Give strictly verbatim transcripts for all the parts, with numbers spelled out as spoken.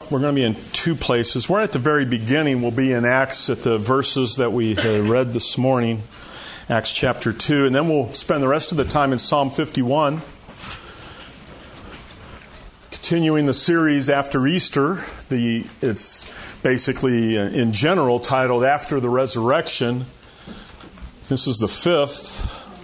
we're going to be in two places. We're at the very beginning. We'll be in Acts at the verses that we read this morning, Acts chapter two. And then we'll spend the rest of the time in Psalm fifty-one. Continuing the series after Easter. The It's basically, in general, titled After the Resurrection. This is the fifth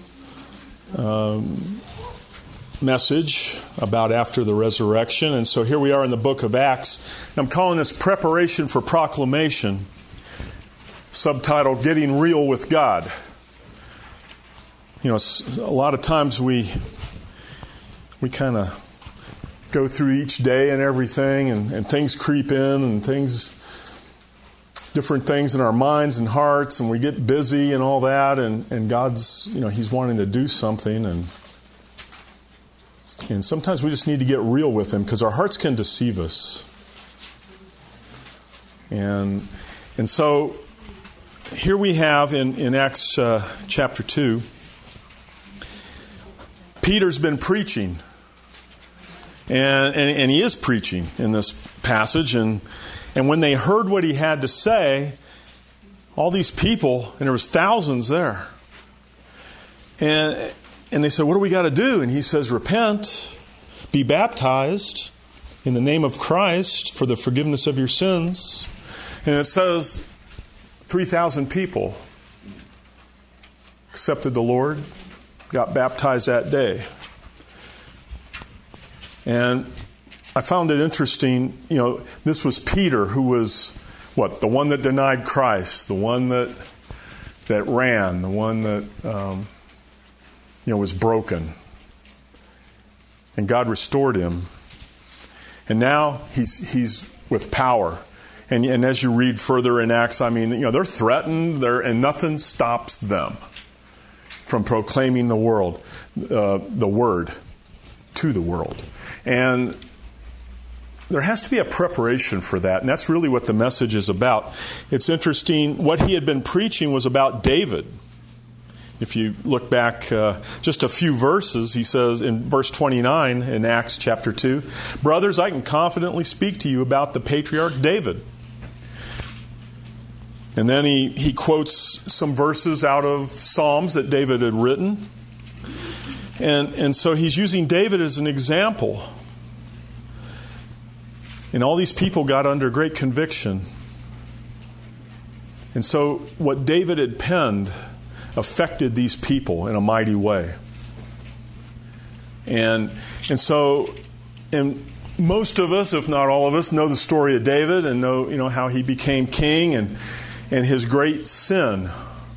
um, message about after the resurrection. And so here we are in the book of Acts. I'm calling this Preparation for Proclamation, subtitled Getting Real with God. You know, a lot of times we we kind of go through each day and everything, and, and things creep in, and things, different things in our minds and hearts, and we get busy and all that, and, and God's, you know, He's wanting to do something, and And sometimes we just need to get real with Him because our hearts can deceive us. And and so here we have in, in Acts uh, chapter two, Peter's been preaching. And, and, and he is preaching in this passage. And, and when they heard what he had to say, all these people, and there was thousands there. And... And they said, what do we got to do? And he says, repent, be baptized in the name of Christ for the forgiveness of your sins. And it says three thousand people accepted the Lord, got baptized that day. And I found it interesting, you know, this was Peter who was, what, the one that denied Christ, the one that that ran, the one that... Um, you know, was broken. And God restored him. And now he's he's with power. And, and as you read further in Acts, I mean, you know, they're threatened, they're, and nothing stops them from proclaiming the world, uh, the word to the world. And there has to be a preparation for that. And that's really what the message is about. It's interesting, what he had been preaching was about David. If you look back uh, just a few verses, he says in verse twenty-nine in Acts chapter two, brothers, I can confidently speak to you about the patriarch David. And then he, he quotes some verses out of Psalms that David had written. And, and so he's using David as an example. And all these people got under great conviction. And so what David had penned affected these people in a mighty way. And and so and most of us, if not all of us, know the story of David and know, you know, how he became king and and his great sin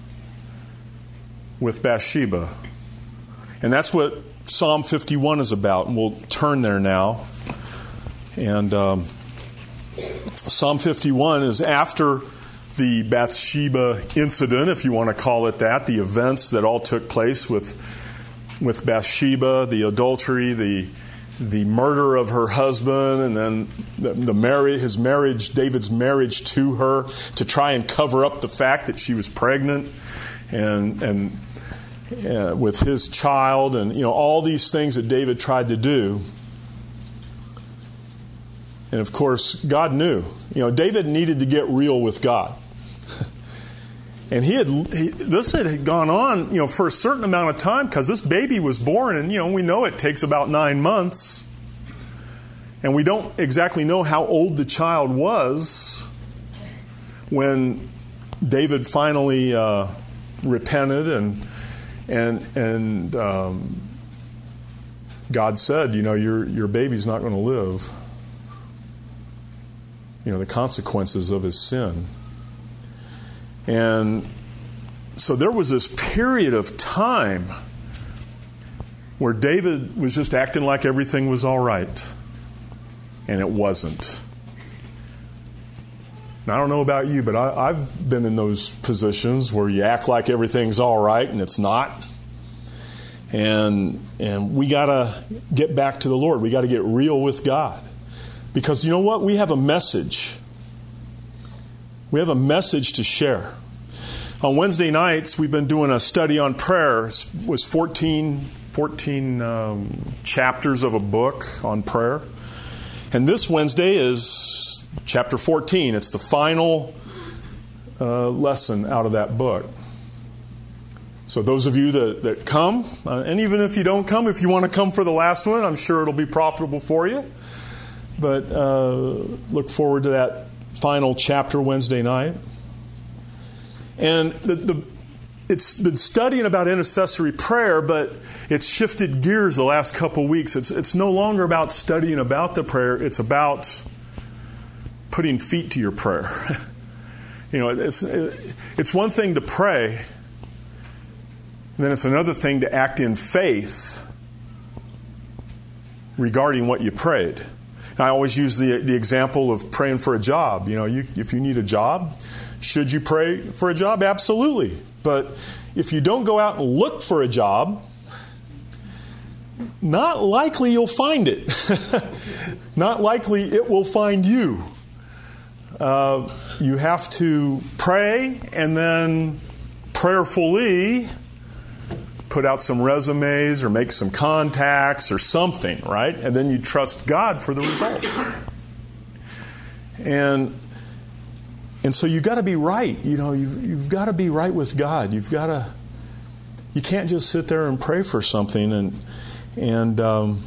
with Bathsheba. And that's what Psalm fifty-one is about. And we'll turn there now. And um, Psalm fifty-one is after the Bathsheba incident, if you want to call it that, the events that all took place with with Bathsheba, the adultery, the the murder of her husband, and then the, the marriage, his marriage, David's marriage to her to try and cover up the fact that she was pregnant, and and uh, with his child, and you know all these things that David tried to do. And of course, God knew. You know, David needed to get real with God. And he had he, this had gone on, you know, for a certain amount of time because this baby was born, and you know we know it takes about nine months, and we don't exactly know how old the child was when David finally uh, repented, and and and um, God said, you know, your your baby's not going to live. You know, the consequences of his sin. And so there was this period of time where David was just acting like everything was all right. And it wasn't. Now, I don't know about you, but I, I've been in those positions where you act like everything's all right and it's not. And and we got to get back to the Lord. We got to get real with God. Because you know what? We have a message. We have a message to share. On Wednesday nights, we've been doing a study on prayer. It was fourteen, fourteen um, chapters of a book on prayer. And this Wednesday is chapter fourteen. It's the final uh, lesson out of that book. So those of you that, that come, uh, and even if you don't come, if you want to come for the last one, I'm sure it'll be profitable for you. But uh, look forward to that final chapter Wednesday night. And the, the, it's been studying about intercessory prayer, but it's shifted gears the last couple of weeks. It's, it's no longer about studying about the prayer. It's about putting feet to your prayer. You know, it's, it's one thing to pray. And then it's another thing to act in faith regarding what you prayed. And I always use the the example of praying for a job. You know, you, if you need a job, should you pray for a job? Absolutely. But if you don't go out and look for a job, not likely you'll find it. Not likely it will find you. Uh, you have to pray and then prayerfully put out some resumes or make some contacts or something, right? And then you trust God for the result. And and so you've got to be right. You know, you, you've got to be right with God. You've got to. You can't just sit there and pray for something. And and um,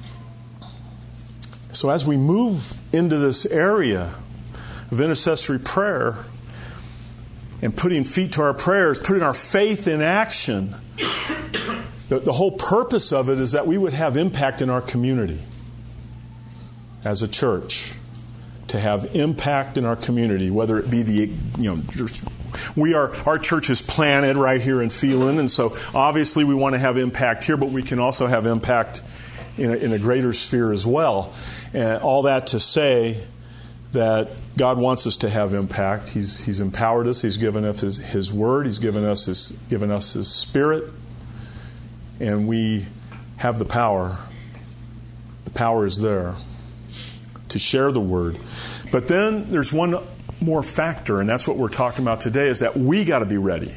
so as we move into this area of intercessory prayer and putting feet to our prayers, putting our faith in action, the, the whole purpose of it is that we would have impact in our community as a church. To have impact in our community, whether it be the, you know, we are, our church is planted right here in Phelan, and so obviously we want to have impact here, but we can also have impact in a, in a greater sphere as well. And all that to say that God wants us to have impact. He's He's empowered us. He's given us His, His Word. He's given us His given us His Spirit, and we have the power. The power is there to share the Word. But then there's one more factor, and that's what we're talking about today, is that we got to be ready.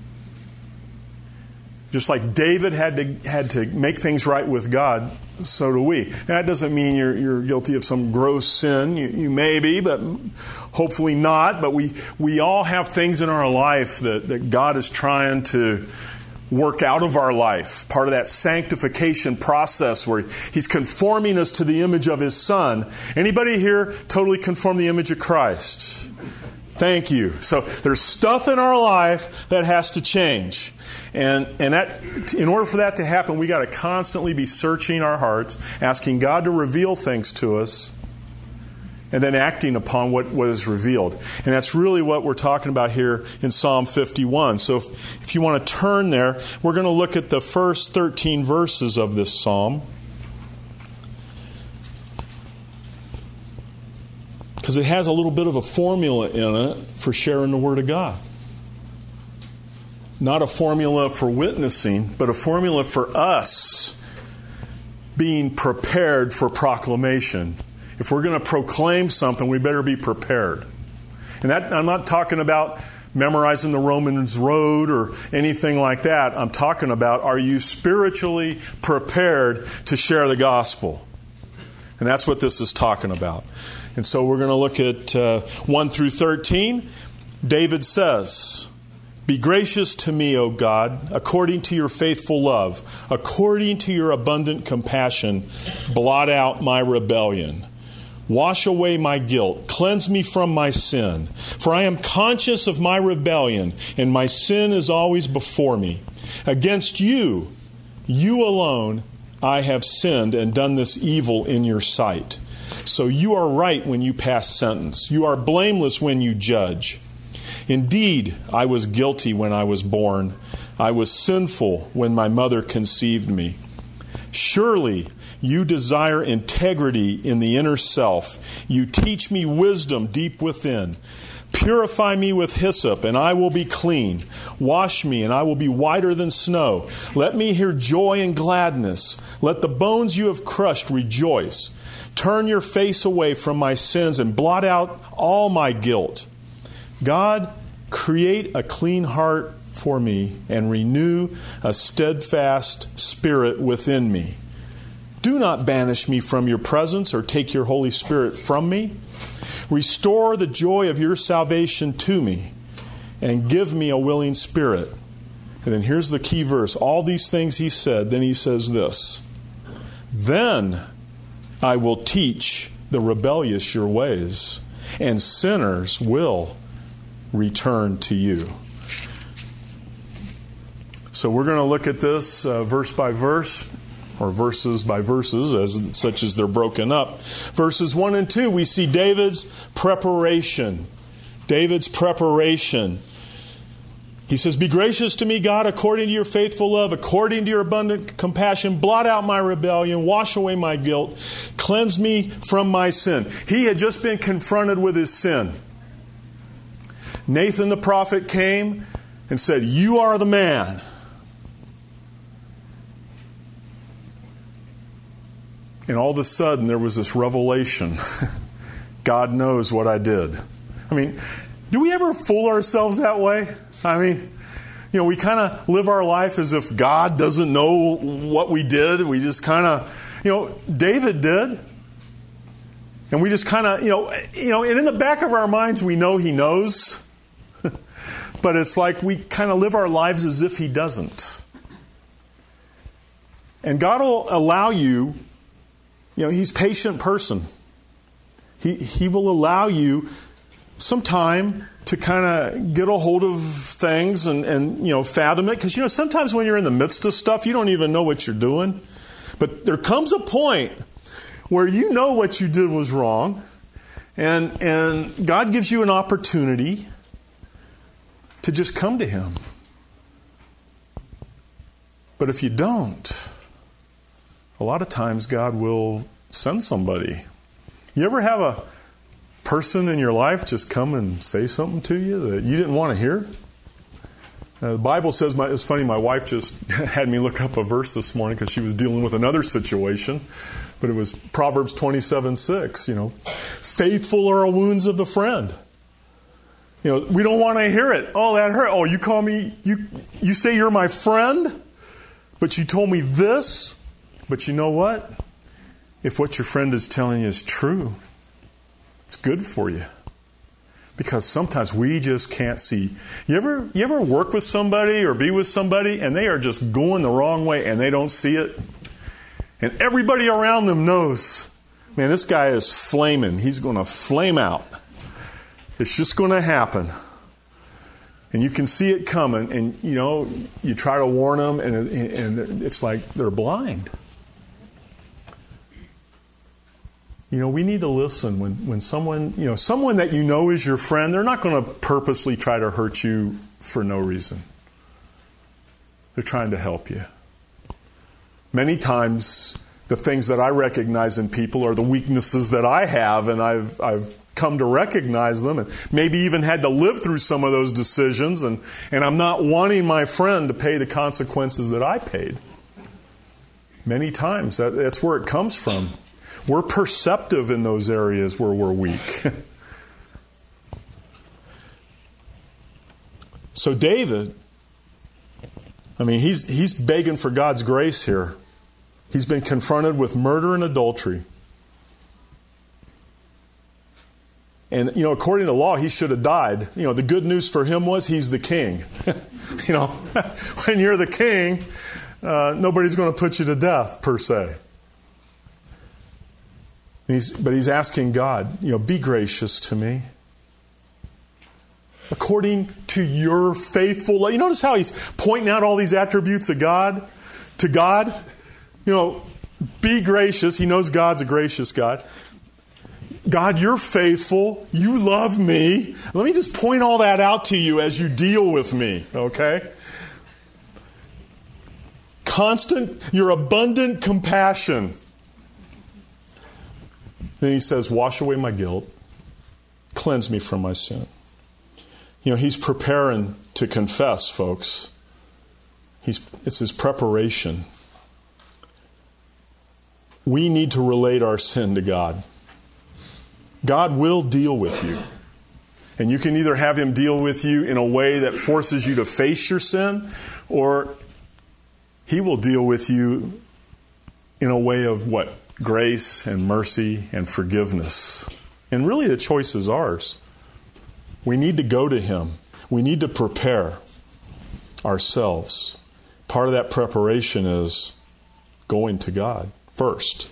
Just like David had to had to make things right with God, so do we. And that doesn't mean you're you're guilty of some gross sin. You, you may be, but hopefully not. But we, we all have things in our life that, that God is trying to work out of our life. Part of that sanctification process where He's conforming us to the image of His Son. Anybody here totally conform the image of Christ? Thank you. So there's stuff in our life that has to change. And and that, in order for that to happen, we got to constantly be searching our hearts, asking God to reveal things to us, and then acting upon what, what is revealed. And that's really what we're talking about here in Psalm fifty-one. So if, if you want to turn there, we're going to look at the first thirteen verses of this psalm. Because it has a little bit of a formula in it for sharing the Word of God. Not a formula for witnessing, but a formula for us being prepared for proclamation. If we're going to proclaim something, we better be prepared. And that, I'm not talking about memorizing the Romans Road or anything like that. I'm talking about, are you spiritually prepared to share the gospel? And that's what this is talking about. And so we're going to look at uh, one through thirteen. David says, "Be gracious to me, O God, according to your faithful love, according to your abundant compassion, blot out my rebellion. Wash away my guilt. Cleanse me from my sin. For I am conscious of my rebellion, and my sin is always before me. Against you, you alone, I have sinned and done this evil in your sight. So you are right when you pass sentence. You are blameless when you judge. Indeed, I was guilty when I was born. I was sinful when my mother conceived me. Surely you desire integrity in the inner self. You teach me wisdom deep within. Purify me with hyssop, and I will be clean. Wash me, and I will be whiter than snow. Let me hear joy and gladness. Let the bones you have crushed rejoice. Turn your face away from my sins and blot out all my guilt. God, create a clean heart for me and renew a steadfast spirit within me. Do not banish me from your presence or take your Holy Spirit from me. Restore the joy of your salvation to me, and give me a willing spirit. And then here's the key verse. All these things he said, then he says this. Then I will teach the rebellious your ways, and sinners will return to you. So we're going to look at this uh, verse by verse, or verses by verses, as such as they're broken up. Verses one and two, we see David's preparation. David's preparation. He says, be gracious to me, God, according to your faithful love, according to your abundant compassion. Blot out my rebellion, wash away my guilt, cleanse me from my sin. He had just been confronted with his sin. Nathan the prophet came and said, you are the man. And all of a sudden there was this revelation. God knows what I did. I mean, do we ever fool ourselves that way? I mean, you know, we kind of live our life as if God doesn't know what we did. We just kind of, you know, David did. And we just kind of, you know, you know, and in the back of our minds we know he knows. But it's like we kind of live our lives as if he doesn't. And God will allow you, you know, he's a patient person. He, he will allow you some time to kind of get a hold of things and, and, you know, fathom it. Because, you know, sometimes when you're in the midst of stuff, you don't even know what you're doing. But there comes a point where you know what you did was wrong. And, and God gives you an opportunity to just come to Him. But if you don't, a lot of times God will send somebody. You ever have a person in your life just come and say something to you that you didn't want to hear? Uh, the Bible says, my, it's funny, my wife just had me look up a verse this morning because she was dealing with another situation. But it was Proverbs twenty-seven six, you know. Faithful are the wounds of the friend. You know, we don't want to hear it. Oh, that hurt. Oh, you call me, you you say you're my friend, but you told me this. But you know what? If what your friend is telling you is true, it's good for you. Because sometimes we just can't see. You ever you ever work with somebody or be with somebody and they are just going the wrong way and they don't see it? And everybody around them knows, man, this guy is flaming. He's going to flame out. It's just going to happen. And you can see it coming. And, you know, you try to warn them and, and it's like they're blind. You know, we need to listen when, when someone, you know, someone that you know is your friend, they're not going to purposely try to hurt you for no reason. They're trying to help you. Many times, the things that I recognize in people are the weaknesses that I have, and I've I've come to recognize them, and maybe even had to live through some of those decisions, and, and I'm not wanting my friend to pay the consequences that I paid. Many times, that, that's where it comes from. We're perceptive in those areas where we're weak. So David, I mean, he's he's begging for God's grace here. He's been confronted with murder and adultery. And, you know, according to law, he should have died. You know, the good news for him was he's the king. You know, when you're the king, uh, nobody's going to put you to death, per se. He's, but he's asking God, you know, be gracious to me. According to your faithful love. You notice how he's pointing out all these attributes of God, to God? You know, be gracious. He knows God's a gracious God. God, you're faithful. You love me. Let me just point all that out to you as you deal with me, okay? Constant, your abundant compassion. Then he says, wash away my guilt. Cleanse me from my sin. You know, he's preparing to confess, folks. He's, it's his preparation. We need to relate our sin to God. God will deal with you. And you can either have Him deal with you in a way that forces you to face your sin, or He will deal with you in a way of what? Grace and mercy and forgiveness. And really the choice is ours. We need to go to Him. We need to prepare ourselves. Part of that preparation is going to God first.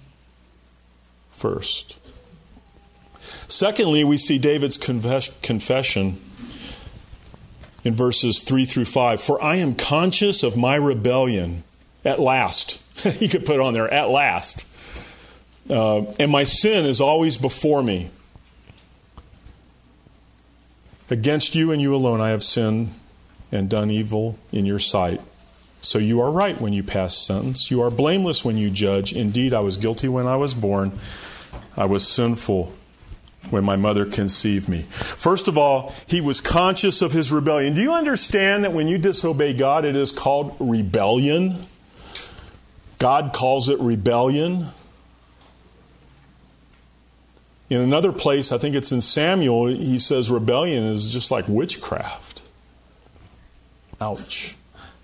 First. Secondly, we see David's confess- confession in verses three through five. For I am conscious of my rebellion at last. You could put on there, at last. Uh, and my sin is always before me. Against you and you alone I have sinned and done evil in your sight. So you are right when you pass sentence. You are blameless when you judge. Indeed, I was guilty when I was born. I was sinful when my mother conceived me. First of all, he was conscious of his rebellion. Do you understand that when you disobey God, it is called rebellion? God calls it rebellion. In another place, I think it's in Samuel, he says rebellion is just like witchcraft. Ouch.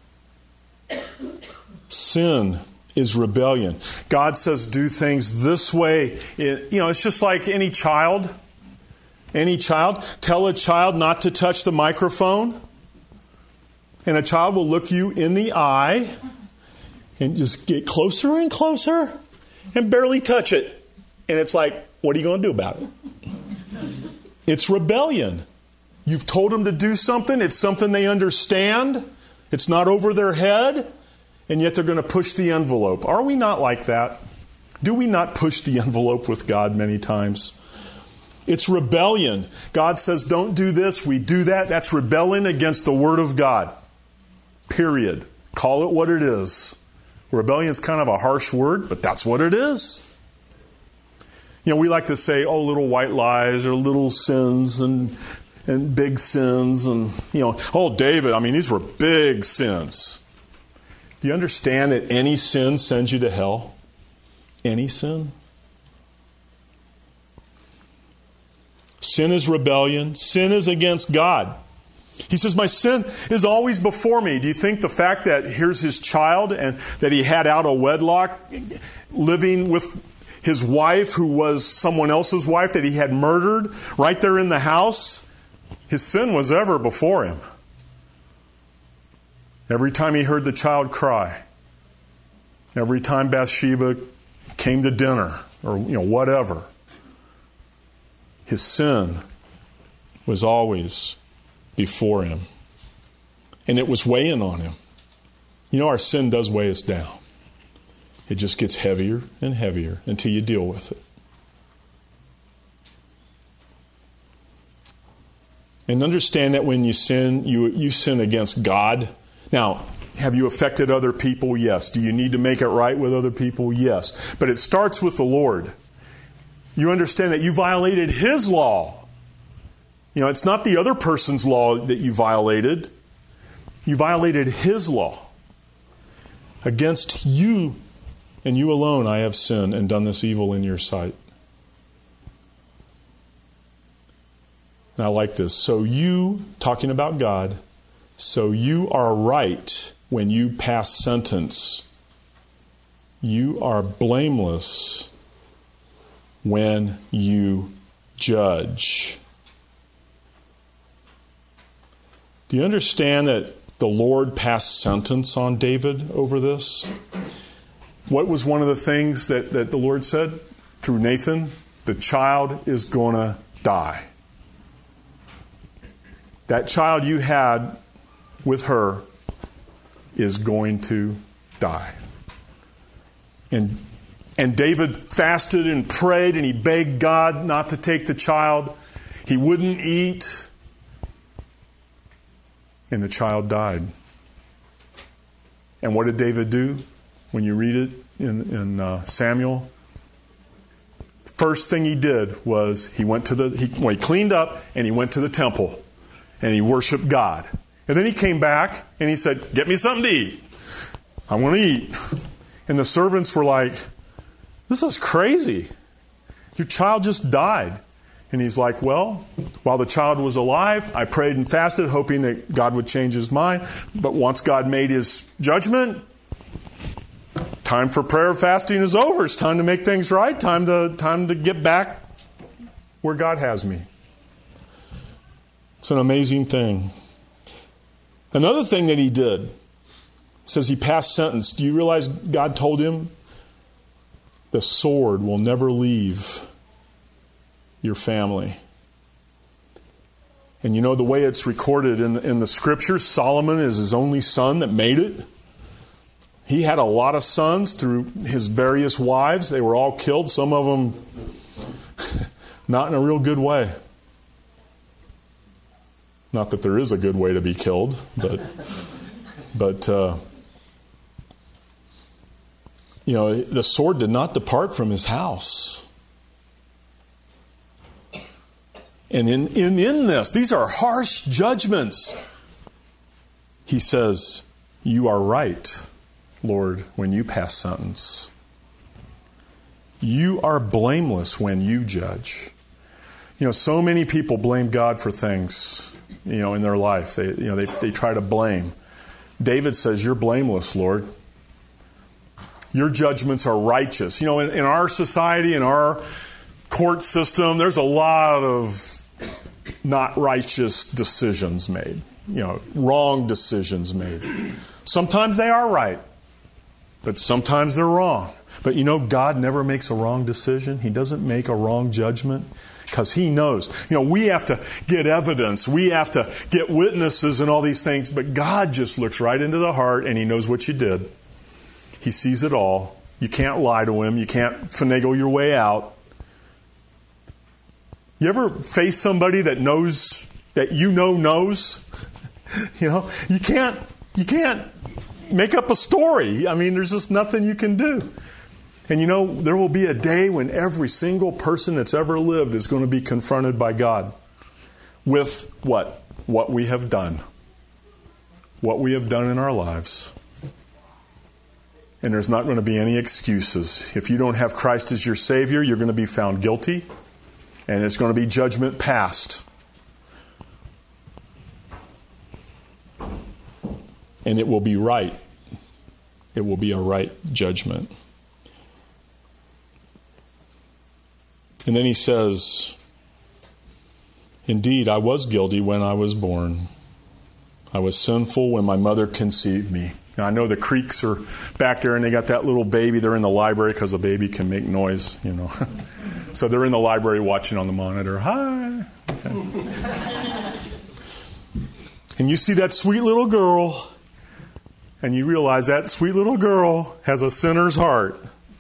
Sin is rebellion. God says do things this way. It, you know, it's just like any child. Any child. Tell a child not to touch the microphone. And a child will look you in the eye and just get closer and closer and barely touch it. And it's like, what are you going to do about it? It's rebellion. You've told them to do something. It's something they understand. It's not over their head. And yet they're going to push the envelope. Are we not like that? Do we not push the envelope with God many times? It's rebellion. God says, don't do this. We do that. That's rebellion against the Word of God. Period. Call it what it is. Rebellion is kind of a harsh word, but that's what it is. You know, we like to say, oh, little white lies or little sins and and big sins. And, you know, oh, David, I mean, these were big sins. Do you understand that any sin sends you to hell? Any sin? Sin is rebellion. Sin is against God. He says, my sin is always before me. Do you think the fact that here's his child and that he had out of wedlock, living with his wife who was someone else's wife that he had murdered right there in the house, his sin was ever before him? Every time he heard the child cry, every time Bathsheba came to dinner, or you know whatever, his sin was always before him. And it was weighing on him. You know, our sin does weigh us down. It just gets heavier and heavier until you deal with it. And understand that when you sin, you, you sin against God. Now, have you affected other people? Yes. Do you need to make it right with other people? Yes. But it starts with the Lord. You understand that you violated His law. You know, it's not the other person's law that you violated. You violated His law. Against you and you alone I have sinned and done this evil in your sight. And I like this. So you, talking about God, so you are right when you pass sentence. You are blameless when you judge. Do you understand that the Lord passed sentence on David over this? What was one of the things that, that the Lord said through Nathan? The child is going to die. That child you had with her is going to die. And and David fasted and prayed and he begged God not to take the child. He wouldn't eat. And the child died. And what did David do when you read it in, in uh, Samuel? First thing he did was he went to the he, well, he cleaned up and he went to the temple and he worshiped God. And then he came back and he said, "Get me something to eat. I want to eat." And the servants were like, "This is crazy. Your child just died." And he's like, "Well, while the child was alive, I prayed and fasted, hoping that God would change His mind. But once God made His judgment, time for prayer and fasting is over. It's time to make things right. Time to time to get back where God has me. It's an amazing thing. Another thing that he did, says he passed sentence. Do you realize God told him, the sword will never leave your family? And you know the way it's recorded in the, in the scriptures, Solomon is his only son that made it. He had a lot of sons through his various wives. They were all killed, some of them not in a real good way. Not that there is a good way to be killed, but, but uh, you know, the sword did not depart from his house. And in, in, in this, these are harsh judgments. He says, you are right, Lord, when you pass sentence. You are blameless when you judge. You know, so many people blame God for things, you know, in their life. They, you know, they, they try to blame. David says, you're blameless, Lord. Your judgments are righteous. You know, in, in our society, in our court system, there's a lot of not righteous decisions made. You know, wrong decisions made. Sometimes they are right, but sometimes they're wrong. But you know, God never makes a wrong decision. He doesn't make a wrong judgment because He knows. You know, we have to get evidence. We have to get witnesses and all these things. But God just looks right into the heart and He knows what you did. He sees it all. You can't lie to Him. You can't finagle your way out. You ever face somebody that knows, that you know knows? You know, you can't, you can't make up a story. I mean, there's just nothing you can do. And you know, there will be a day when every single person that's ever lived is going to be confronted by God with what? What we have done. What we have done in our lives. And there's not going to be any excuses. If you don't have Christ as your Savior, you're going to be found guilty. And it's going to be judgment passed. And it will be right. It will be a right judgment. And then he says, indeed, I was guilty when I was born. I was sinful when my mother conceived me. Now, I know the Creeks are back there and they got that little baby. They're in the library because the baby can make noise, you know. So they're in the library watching on the monitor. Hi. Okay. And you see that sweet little girl, and you realize that sweet little girl has a sinner's heart.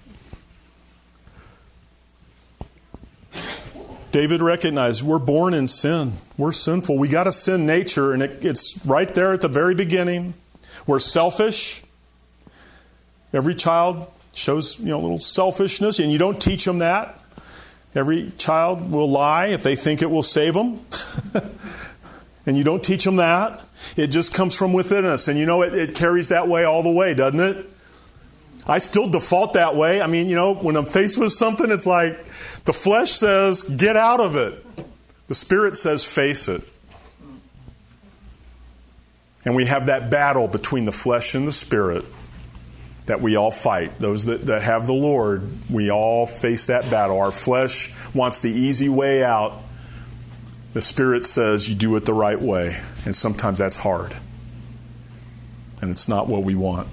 David recognized we're born in sin. We're sinful. We got a sin nature, and it, it's right there at the very beginning. We're selfish. Every child shows, you know, a little selfishness, and you don't teach them that. Every child will lie if they think it will save them. And you don't teach them that. It just comes from within us. And you know, it, it carries that way all the way, doesn't it? I still default that way. I mean, you know, when I'm faced with something, it's like the flesh says, get out of it. The Spirit says, face it. And we have that battle between the flesh and the Spirit that we all fight. Those that, that have the Lord, we all face that battle. Our flesh wants the easy way out. The Spirit says you do it the right way. And sometimes that's hard. And it's not what we want.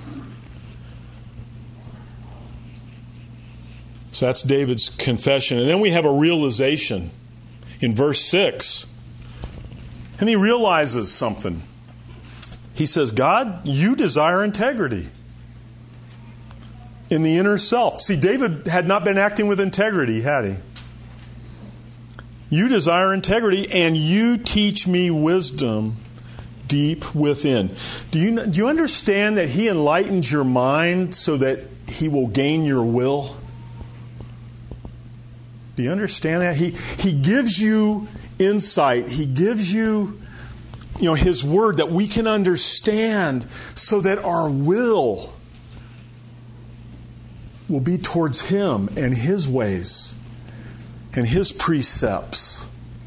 So that's David's confession. And then we have a realization in verse six. And he realizes something. He says, God, you desire integrity in the inner self. See, David had not been acting with integrity, had he? You desire integrity, and you teach me wisdom deep within. Do you, do you understand that He enlightens your mind so that He will gain your will? Do you understand that? He, he gives you insight. He gives you, you know, His Word that we can understand so that our will will be towards Him and His ways and His precepts.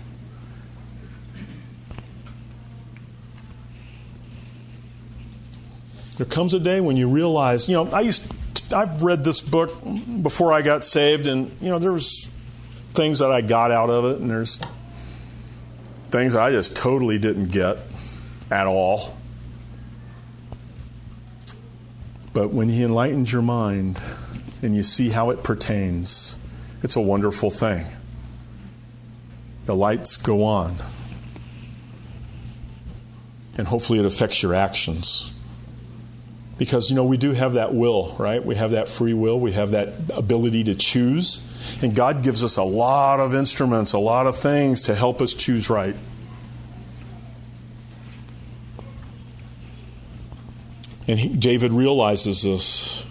There comes a day when you realize, you know, I used to, I've read this book before I got saved, and you know, there was things that I got out of it, and there's things that I just totally didn't get at all. But when He enlightens your mind and you see how it pertains, it's a wonderful thing. The lights go on. And hopefully it affects your actions. Because, you know, we do have that will, right? We have that free will. We have that ability to choose. And God gives us a lot of instruments, a lot of things to help us choose right. And he, David realizes this.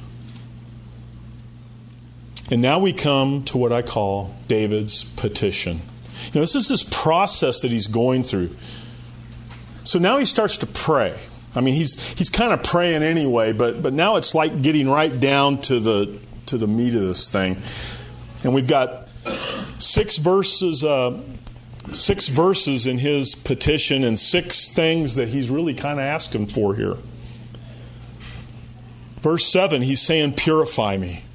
And now we come to what I call David's petition. You know, this is this process that he's going through. So now he starts to pray. I mean, he's he's kind of praying anyway, but but now it's like getting right down to the to the meat of this thing. And we've got six verses, uh, six verses in his petition, and six things that he's really kind of asking for here. Verse seven, he's saying, "Purify me.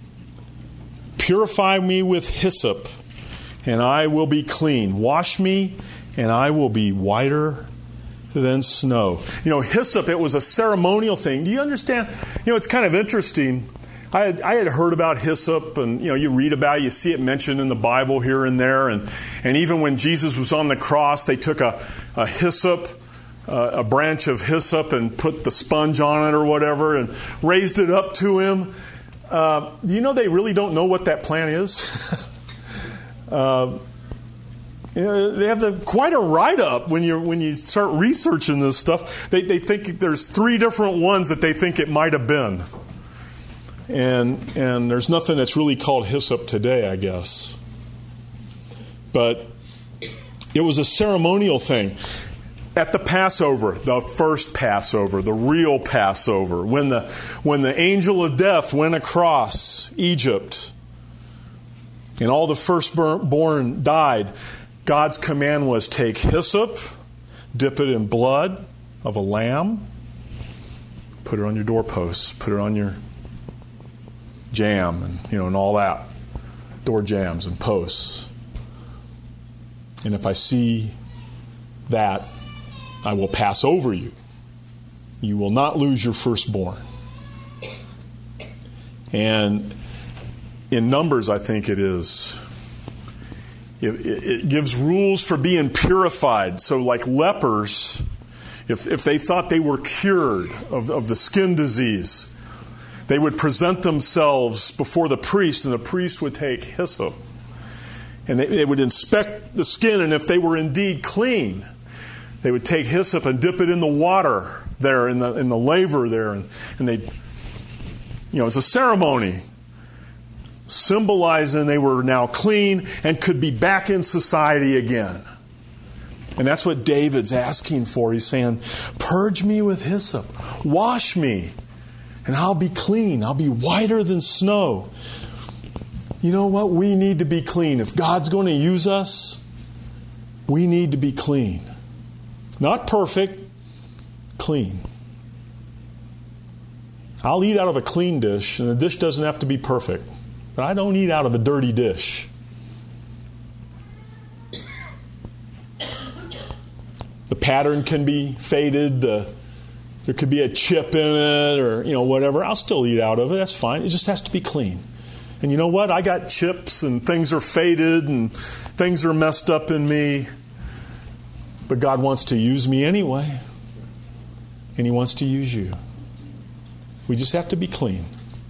Purify me with hyssop, and I will be clean. Wash me, and I will be whiter than snow." You know, hyssop, it was a ceremonial thing. Do you understand? You know, it's kind of interesting. I had, I had heard about hyssop, and, you know, you read about it, you see it mentioned in the Bible here and there. And, and even when Jesus was on the cross, they took a, a hyssop, uh, a branch of hyssop, and put the sponge on it or whatever, and raised it up to him. Uh, you know, they really don't know what that plant is. uh, You know, they have the, quite a write-up when you when you start researching this stuff. They they think there's three different ones that they think it might have been, and and there's nothing that's really called hyssop today, I guess. But it was a ceremonial thing. At the Passover, the first Passover, the real Passover, when the when the angel of death went across Egypt, and all the firstborn died. God's command was take hyssop, dip it in blood of a lamb, put it on your doorposts, put it on your jamb, and you know, and all that, door jambs and posts. And if I see that, I will pass over you. You will not lose your firstborn. And in Numbers, I think it is, It, it gives rules for being purified. So like lepers, if, if they thought they were cured of, of the skin disease, they would present themselves before the priest, and the priest would take hyssop. And they, they would inspect the skin, and if they were indeed clean, they would take hyssop and dip it in the water there, in the in the laver there. And, and they, you know, it's a ceremony, symbolizing they were now clean and could be back in society again. And that's what David's asking for. He's saying, purge me with hyssop, wash me, and I'll be clean. I'll be whiter than snow. You know what? We need to be clean. If God's going to use us, we need to be clean. Not perfect, clean. I'll eat out of a clean dish, and the dish doesn't have to be perfect. But I don't eat out of a dirty dish. The pattern can be faded. The, there could be a chip in it, or you know whatever. I'll still eat out of it. That's fine. It just has to be clean. And you know what? I got chips, and things are faded, and things are messed up in me. But God wants to use me anyway, and He wants to use you. We just have to be clean.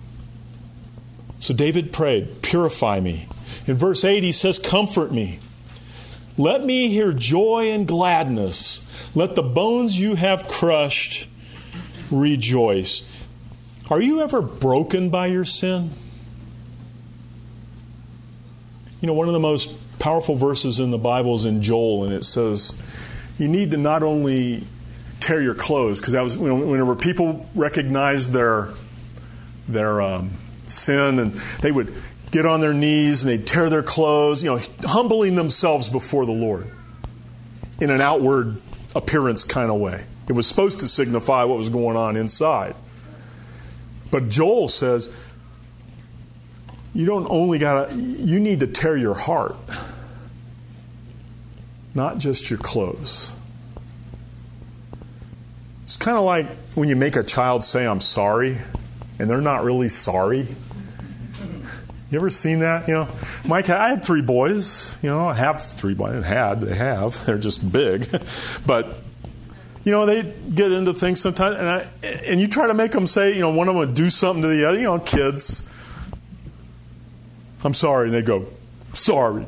So David prayed, purify me. In verse eight, he says, comfort me. Let me hear joy and gladness. Let the bones you have crushed rejoice. Are you ever broken by your sin? You know, one of the most powerful verses in the Bible is in Joel, and it says, you need to not only tear your clothes, because that was whenever people recognized their their um, sin, and they would get on their knees and they'd tear their clothes, you know, humbling themselves before the Lord in an outward appearance kind of way. It was supposed to signify what was going on inside. But Joel says, you don't only got to, you need to tear your heart, not just your clothes. It's kind of like when you make a child say, I'm sorry, and they're not really sorry. You ever seen that? You know, Mike, I had three boys. You know, I have three boys. I had, they have. They're just big. But, you know, they get into things sometimes, and I, and you try to make them say, you know, one of them would do something to the other. You know, kids, I'm sorry, and they go, sorry.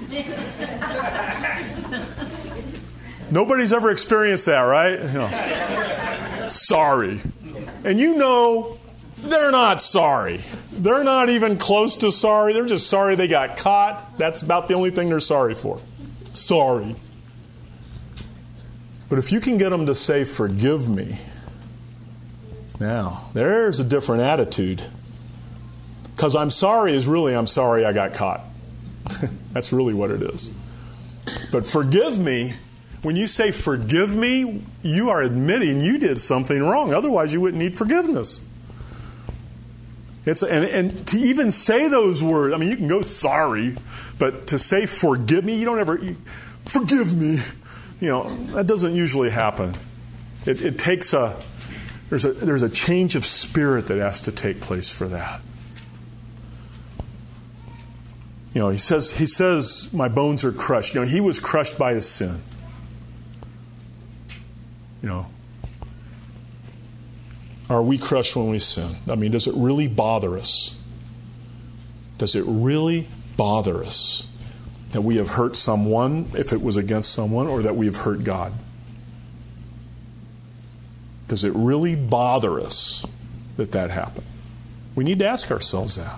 Nobody's ever experienced that, right? You know, sorry. And you know they're not sorry. They're not even close to sorry. They're just sorry they got caught. That's about the only thing they're sorry for. Sorry. But if you can get them to say, forgive me, now, there's a different attitude. Because I'm sorry is really, I'm sorry I got caught. That's really what it is. But forgive me, when you say forgive me, you are admitting you did something wrong. Otherwise, you wouldn't need forgiveness. It's and, and to even say those words, I mean, you can go sorry, but to say forgive me, you don't ever, you, forgive me. You know, that doesn't usually happen. It, it takes a, there's a, there's a change of spirit that has to take place for that. You know, he says, he says, my bones are crushed. You know, he was crushed by his sin. You know, are we crushed when we sin? I mean, does it really bother us? Does it really bother us that we have hurt someone, if it was against someone, or that we have hurt God? Does it really bother us that that happened? We need to ask ourselves that.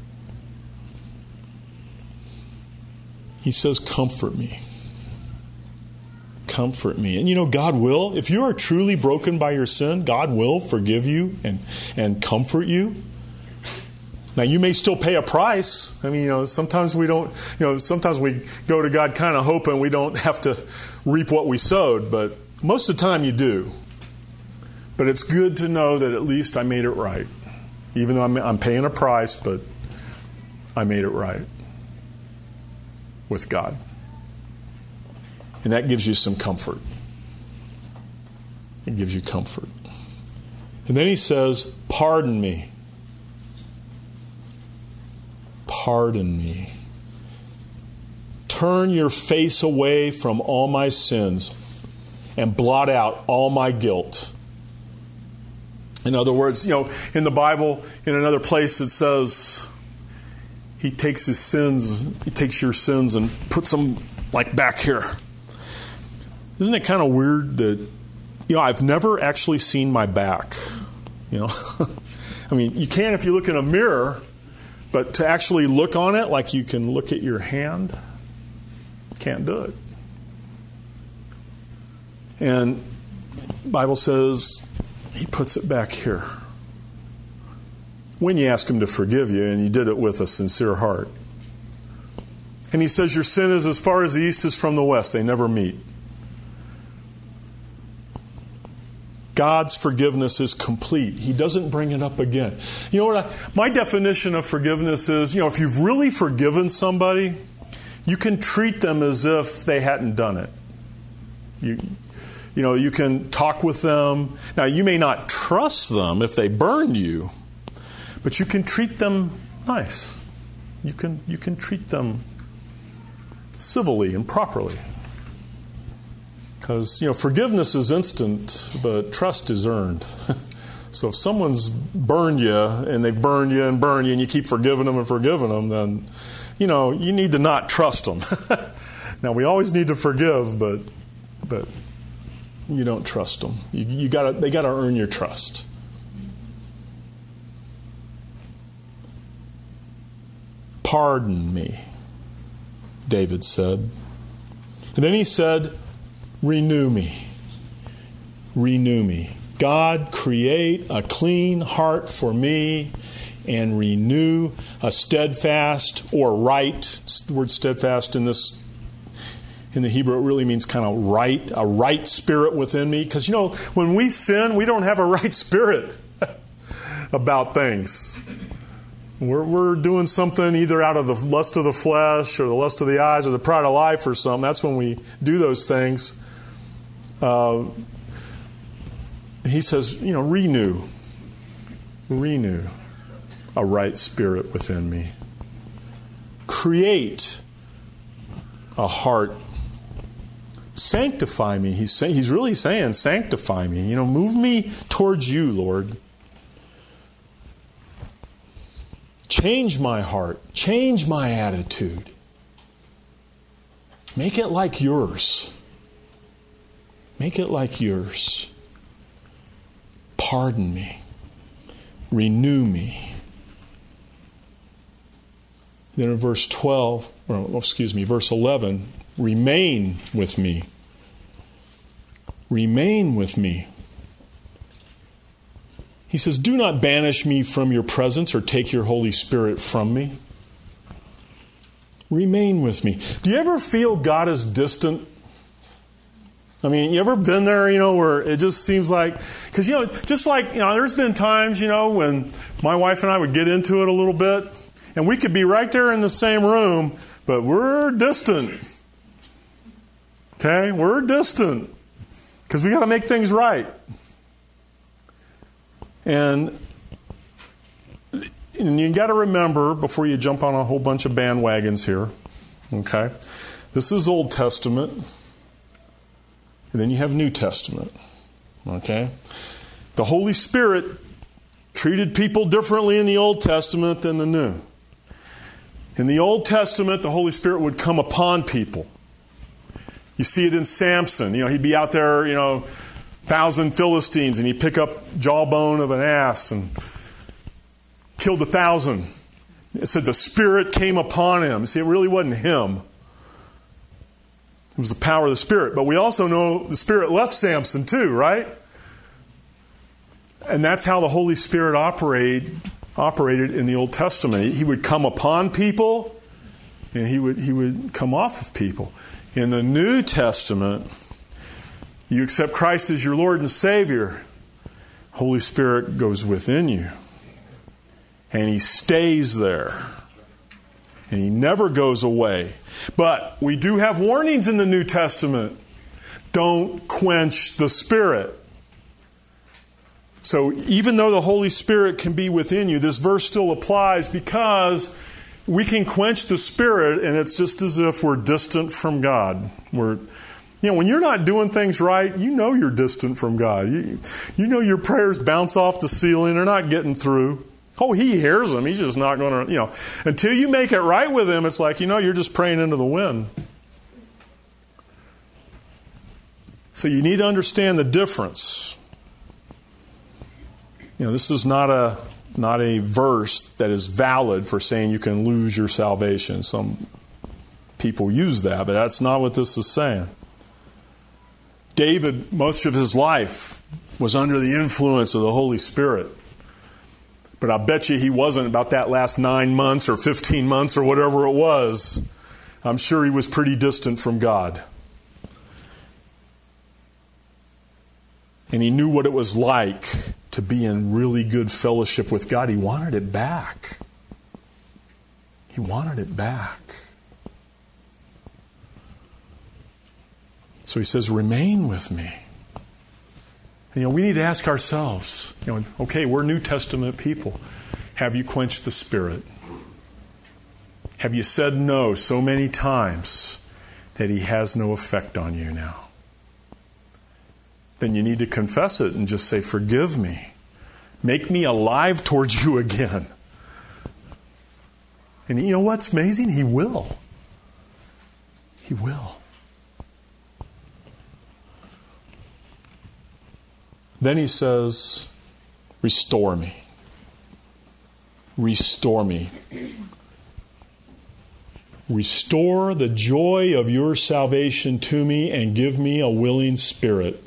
He says, comfort me. Comfort me. And you know, God will. If you are truly broken by your sin, God will forgive you and, and comfort you. Now, you may still pay a price. I mean, you know, sometimes we don't, you know, sometimes we go to God kind of hoping we don't have to reap what we sowed, but most of the time you do. But it's good to know that at least I made it right. Even though I'm, I'm paying a price, but I made it right with God. And that gives you some comfort. It gives you comfort. And then he says, pardon me. Pardon me. Turn your face away from all my sins and blot out all my guilt. In other words, you know, in the Bible, in another place it says, he takes his sins, he takes your sins and puts them like back here. Isn't it kind of weird that, you know, I've never actually seen my back, you know. I mean, you can if you look in a mirror, but to actually look on it like you can look at your hand, can't do it. And the Bible says he puts it back here. When you ask him to forgive you, and you did it with a sincere heart. And he says your sin is as far as the east is from the west. They never meet. God's forgiveness is complete. He doesn't bring it up again. You know what? I, my definition of forgiveness is, you know, if you've really forgiven somebody, you can treat them as if they hadn't done it. You, you know, you can talk with them. Now, you may not trust them if they burn you, but you can treat them nice. You can you can treat them civilly and properly. Because, you know, forgiveness is instant, but trust is earned. So if someone's burned you, and they burn you and burn you, and you keep forgiving them and forgiving them, then, you know, you need to not trust them. Now, we always need to forgive, but but you don't trust them. You, you gotta, they got to earn your trust. Pardon me, David said. And then he said, renew me. Renew me. God, create a clean heart for me and renew a steadfast or right. The word steadfast in this, in the Hebrew, it really means kind of right, a right spirit within me. Because, you know, when we sin, we don't have a right spirit about things. We're, we're doing something either out of the lust of the flesh or the lust of the eyes or the pride of life or something. That's when we do those things. Uh, he says, you know, renew. Renew a right spirit within me. Create a heart. Sanctify me. He's saying, he's really saying, sanctify me. You know, move me towards you, Lord. Change my heart. Change my attitude. Make it like yours. Make it like yours. Pardon me. Renew me. Then in verse twelve, or excuse me, verse eleven, remain with me. Remain with me. He says, do not banish me from your presence or take your Holy Spirit from me. Remain with me. Do you ever feel God is distant? I mean, you ever been there, you know, where it just seems like, because, you know, just like, you know, there's been times, you know, when my wife and I would get into it a little bit, and we could be right there in the same room, but we're distant. Okay? We're distant. Because we got to make things right. And, and you got to remember, before you jump on a whole bunch of bandwagons here, okay, this is Old Testament, and then you have New Testament, okay? The Holy Spirit treated people differently in the Old Testament than the New. In the Old Testament, the Holy Spirit would come upon people. You see it in Samson. You know, he'd be out there, you know, thousand Philistines, and he'd pick up jawbone of an ass and killed a thousand. It said the Spirit came upon him. See, it really wasn't him. It was the power of the Spirit. But we also know the Spirit left Samson too, right? And that's how the Holy Spirit operated, operated in the Old Testament. He would come upon people, and he would he would come off of people. In the New Testament, you accept Christ as your Lord and Savior. Holy Spirit goes within you. And He stays there. And He never goes away. But we do have warnings in the New Testament. Don't quench the Spirit. So even though the Holy Spirit can be within you, this verse still applies because we can quench the Spirit and it's just as if we're distant from God. We're You know, when you're not doing things right, you know you're distant from God. You, you know your prayers bounce off the ceiling. They're not getting through. Oh, He hears them. He's just not going to, you know. Until you make it right with Him, it's like, you know, you're just praying into the wind. So you need to understand the difference. You know, this is not a not a verse that is valid for saying you can lose your salvation. Some people use that, but that's not what this is saying. David, most of his life, was under the influence of the Holy Spirit. But I bet you he wasn't about that last nine months or fifteen months or whatever it was. I'm sure he was pretty distant from God. And he knew what it was like to be in really good fellowship with God. He wanted it back. He wanted it back. So he says, remain with me. And, you know, we need to ask ourselves, you know, okay, we're New Testament people. Have you quenched the Spirit? Have you said no so many times that He has no effect on you now? Then you need to confess it and just say, forgive me. Make me alive towards you again. And you know what's amazing? He will. He will. Then he says, restore me. Restore me. Restore the joy of your salvation to me and give me a willing spirit.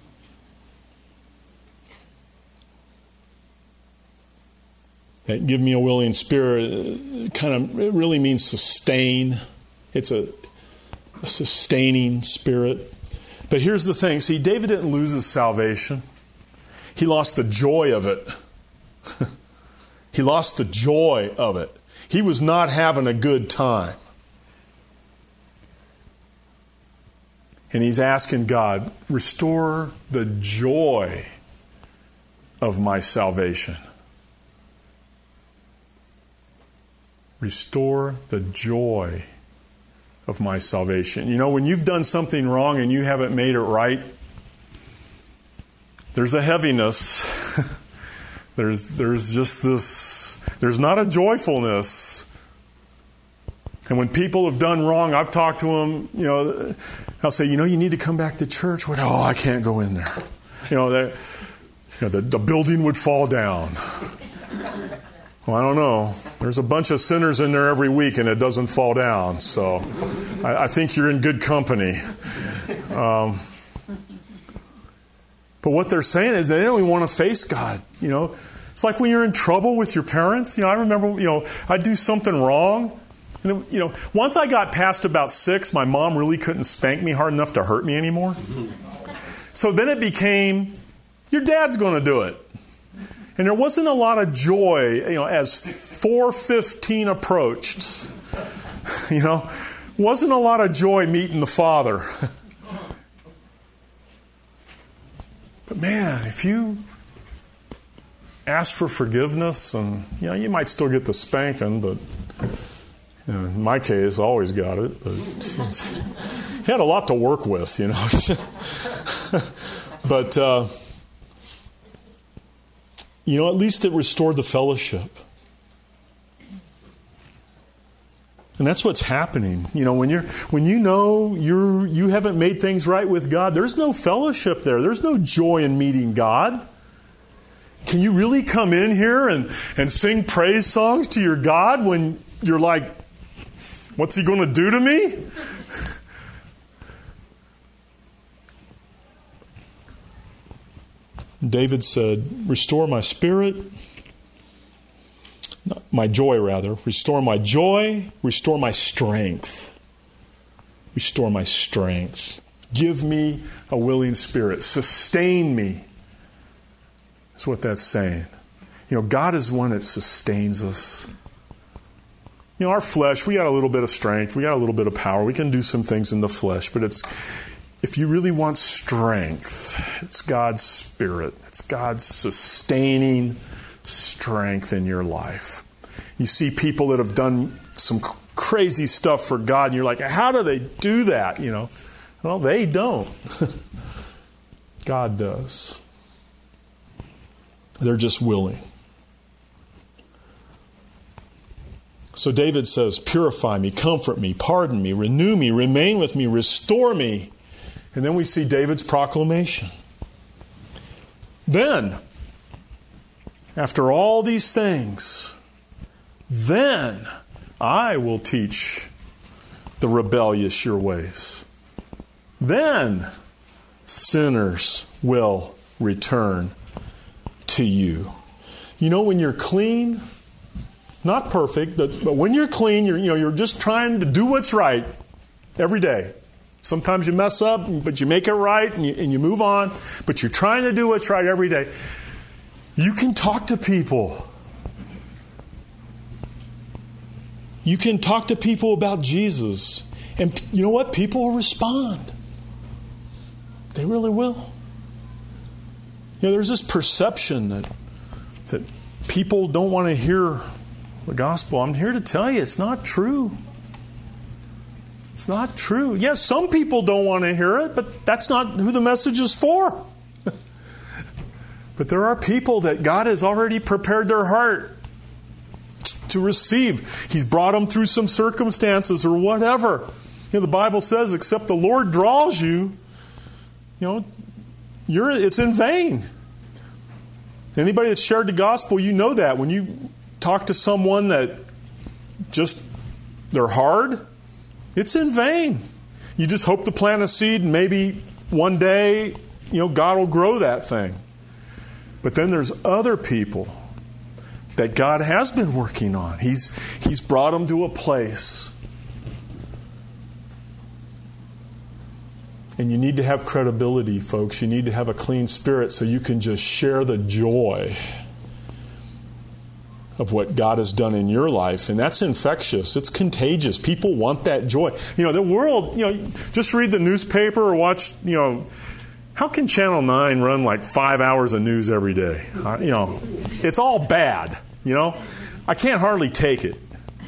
That give me a willing spirit kind of, it really means sustain. It's a, a sustaining spirit. But here's the thing. See, David didn't lose his salvation. He lost the joy of it. He lost the joy of it. He was not having a good time. And he's asking God, restore the joy of my salvation. Restore the joy of my salvation. You know, when you've done something wrong and you haven't made it right, there's a heaviness. there's there's just this, there's not a joyfulness. And when people have done wrong, I've talked to them, you know, I'll say, you know, you need to come back to church. What? Oh, I can't go in there. You know, that, you know the, the building would fall down. Well, I don't know. There's a bunch of sinners in there every week and it doesn't fall down. So I, I think you're in good company. Um, but what they're saying is they don't even want to face God. You know, it's like when you're in trouble with your parents. You know, I remember, you know, I'd do something wrong. And, you know, once I got past about six, my mom really couldn't spank me hard enough to hurt me anymore. So then it became, your dad's going to do it. And there wasn't a lot of joy, you know, as four fifteen approached. You know, wasn't a lot of joy meeting the Father. But man, if you ask for forgiveness, and you know, you might still get the spanking, but you know, in my case, I always got it. But he had a lot to work with, you know. But. Uh, You know, at least it restored the fellowship. And that's what's happening. You know, when you're when you know you're you haven't made things right with God, there's no fellowship there. There's no joy in meeting God. Can you really come in here and, and sing praise songs to your God when you're like, what's he going to do to me? David said, restore my spirit, my joy rather, restore my joy, restore my strength. Restore my strength. Give me a willing spirit. Sustain me. That's what that's saying. You know, God is one that sustains us. You know, our flesh, we got a little bit of strength. We got a little bit of power. We can do some things in the flesh, but it's if you really want strength, it's God's Spirit. It's God's sustaining strength in your life. You see people that have done some crazy stuff for God, and you're like, how do they do that? You know, well, they don't. God does. They're just willing. So David says, purify me, comfort me, pardon me, renew me, remain with me, restore me. And then we see David's proclamation. Then, after all these things, then I will teach the rebellious your ways. Then sinners will return to you. You know, when you're clean, not perfect, but, but when you're clean, you're, you know, you're just trying to do what's right every day. Sometimes you mess up, but you make it right and you, and you move on. But you're trying to do what's right every day. You can talk to people. You can talk to people about Jesus. And you know what? People will respond. They really will. You know, there's this perception that, that people don't want to hear the gospel. I'm here to tell you it's not true. It's not true. Yes, some people don't want to hear it, but that's not who the message is for. But there are people that God has already prepared their heart to receive. He's brought them through some circumstances or whatever. You know, the Bible says, except the Lord draws you, you know, you're it's in vain. Anybody that's shared the gospel, you know that. When you talk to someone that just, they're hard, it's in vain. You just hope to plant a seed and maybe one day, you know, God will grow that thing. But then there's other people that God has been working on. He's, he's brought them to a place. And you need to have credibility, folks. You need to have a clean spirit so you can just share the joy of what God has done in your life, and that's infectious. It's contagious. People want that joy. You know, the world, you know, just read the newspaper or watch, you know, how can Channel nine run like five hours of news every day? Uh, you know, it's all bad, you know. I can't hardly take it.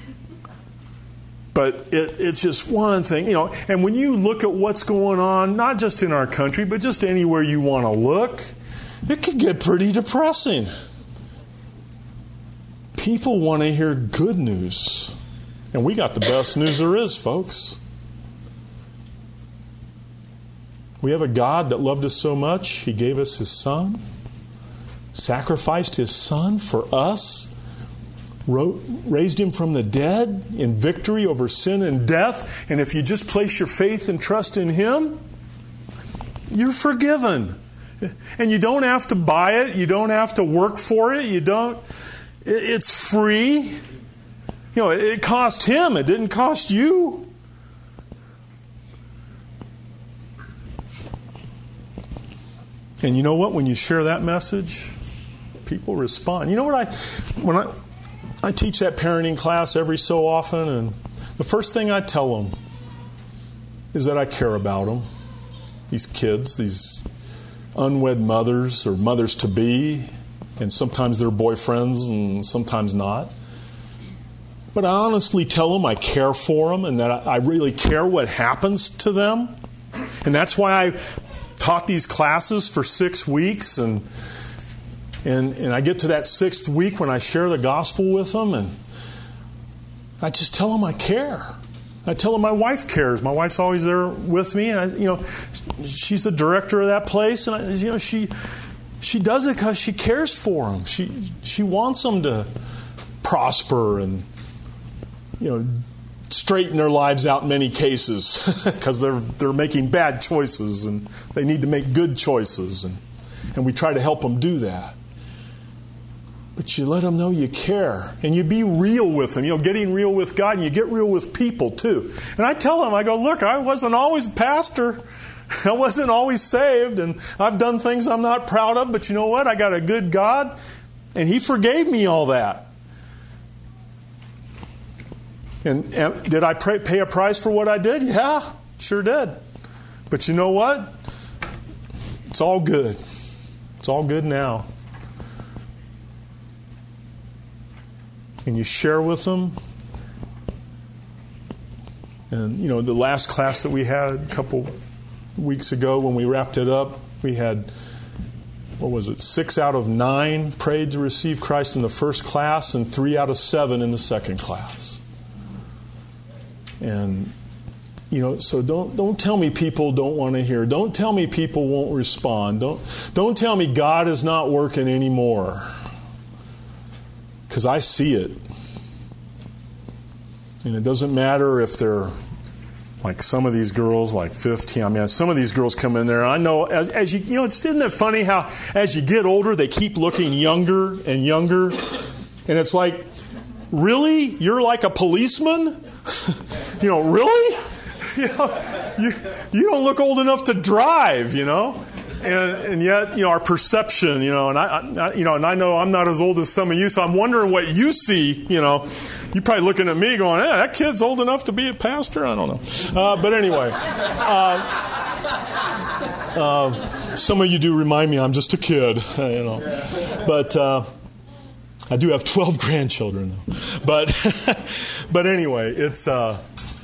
But it, it's just one thing, you know, and when you look at what's going on, not just in our country, but just anywhere you want to look, it can get pretty depressing. People want to hear good news. And we got the best news there is, folks. We have a God that loved us so much, He gave us His Son, sacrificed His Son for us, wrote, raised Him from the dead in victory over sin and death. And if you just place your faith and trust in Him, you're forgiven. And you don't have to buy it. You don't have to work for it. You don't... It's free. You know, it cost Him. It didn't cost you. And you know what? When you share that message, people respond. You know what I... When I, I teach that parenting class every so often, and the first thing I tell them is that I care about them. These kids, these unwed mothers or mothers-to-be, and sometimes they're boyfriends and sometimes not. But I honestly tell them I care for them and that I really care what happens to them. And that's why I taught these classes for six weeks. And, and, and I get to that sixth week when I share the gospel with them, and I just tell them I care. I tell them my wife cares. My wife's always there with me, and I, you know, she's the director of that place, and I, you know, she she does it because she cares for them. She she wants them to prosper and, you know, straighten their lives out in many cases because they're they're making bad choices and they need to make good choices, and and we try to help them do that. But you let them know you care, and you be real with them. You know, getting real with God, and you get real with people too. And I tell them, I go, look, I wasn't always a pastor. I wasn't always saved, and I've done things I'm not proud of. But you know what? I got a good God, and He forgave me all that. And, and did I pray, pay a price for what I did? Yeah, sure did. But you know what? It's all good. It's all good now. And you share with them. And, you know, the last class that we had a couple weeks ago when we wrapped it up, we had, what was it, six out of nine prayed to receive Christ in the first class and three out of seven in the second class. And, you know, so don't don't tell me people don't want to hear. Don't tell me people won't respond. Don't, don't tell me God is not working anymore. Because I see it. And it doesn't matter if they're like some of these girls, like fifteen. I mean, some of these girls come in there. I know, as, as you, you know, it's, isn't it funny how as you get older, they keep looking younger and younger? And it's like, really? You're like a policeman? You know, really? You know, you, you don't look old enough to drive, you know? And, and yet, you know, our perception, you know, and I, I, you know, and I know I'm not as old as some of you, so I'm wondering what you see. You know, you're probably looking at me, going, "Hey, that kid's old enough to be a pastor." I don't know, uh, but anyway, uh, uh, some of you do remind me I'm just a kid, you know, but uh, I do have twelve grandchildren, but but anyway, it's uh,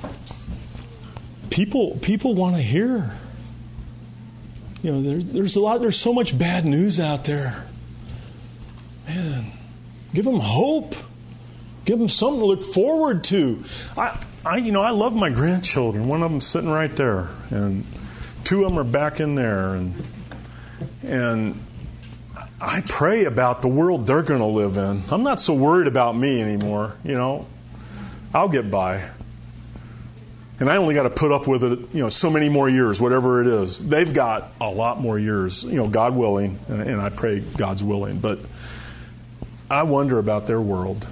people people want to hear. You know, there, there's a lot. There's so much bad news out there. Man, give them hope. Give them something to look forward to. I, I, you know, I love my grandchildren. One of them's sitting right there, and two of them are back in there, and and I pray about the world they're going to live in. I'm not so worried about me anymore. You know, I'll get by. And I only got to put up with it, you know, so many more years, whatever it is. They've got a lot more years, you know, God willing, and, and I pray God's willing. But I wonder about their world.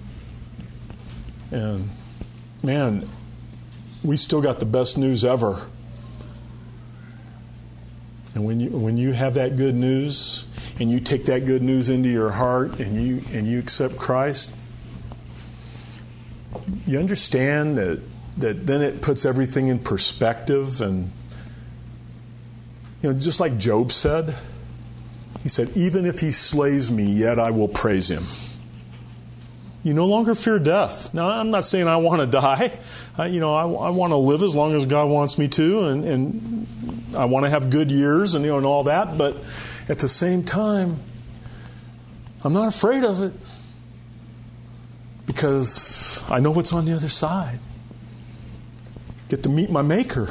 And, man, we still got the best news ever. And when you when you have that good news and you take that good news into your heart and you and you accept Christ, you understand that that then it puts everything in perspective. And you know, just like Job said, he said, "Even if he slays me, yet I will praise him." You no longer fear death. Now, I'm not saying I want to die. I, you know, I, I want to live as long as God wants me to, and, and I want to have good years and you know and all that. But at the same time, I'm not afraid of it because I know what's on the other side. Get to meet my Maker.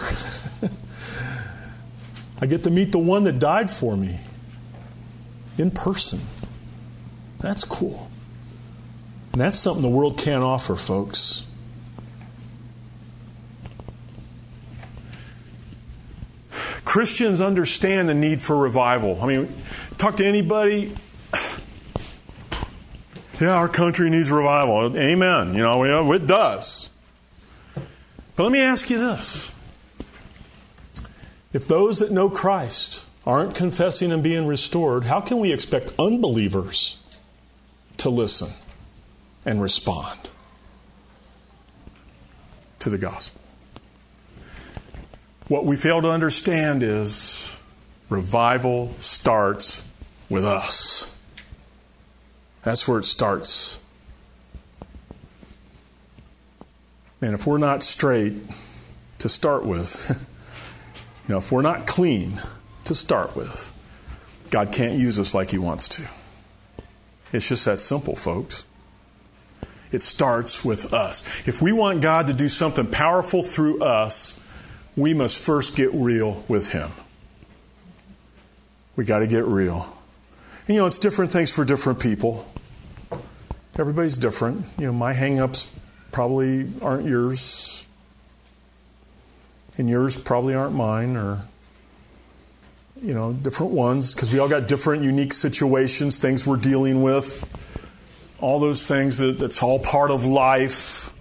I get to meet the one that died for me in person. That's cool. And that's something the world can't offer, folks. Christians understand the need for revival. I mean, talk to anybody. Yeah, our country needs revival. Amen. You know, it does. But let me ask you this. If those that know Christ aren't confessing and being restored, how can we expect unbelievers to listen and respond to the gospel? What we fail to understand is revival starts with us. That's where it starts. Man, if we're not straight to start with, you know, if we're not clean to start with, God can't use us like He wants to. It's just that simple, folks. It starts with us. If we want God to do something powerful through us, we must first get real with Him. We got to get real. And, you know, it's different things for different people. Everybody's different. You know, my hang-ups probably aren't yours. And yours probably aren't mine, or, you know, different ones, because we all got different, unique situations, things we're dealing with. All those things, that, that's all part of life.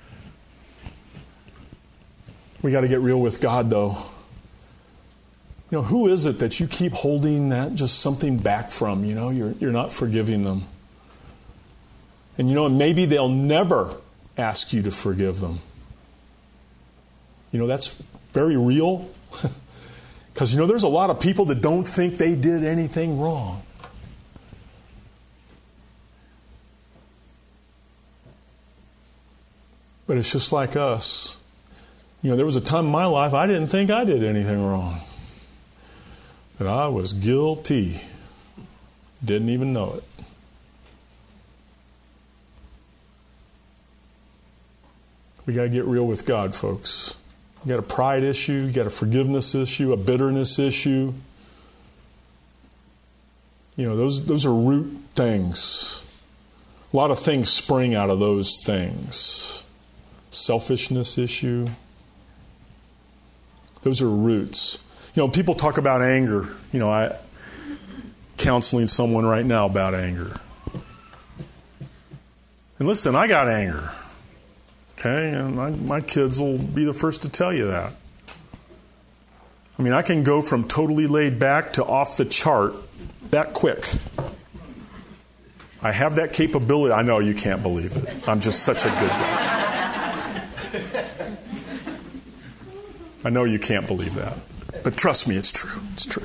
We got to get real with God, though. You know, who is it that you keep holding that just something back from? You know, you're you're not forgiving them. And you know, maybe they'll never ask you to forgive them. You know, that's very real. Because, you know, there's a lot of people that don't think they did anything wrong. But it's just like us. You know, there was a time in my life I didn't think I did anything wrong. But I was guilty. Didn't even know it. We got to get real with God, folks. You got a pride issue, you got a forgiveness issue, a bitterness issue. You know, those those are root things. A lot of things spring out of those things. Selfishness issue. Those are roots. You know, people talk about anger. You know, I counseling someone right now about anger. And listen, I got anger. Okay, and my, my kids will be the first to tell you that. I mean, I can go from totally laid back to off the chart that quick. I have that capability. I know you can't believe it. I'm just such a good guy. I know you can't believe that. But trust me, it's true. It's true.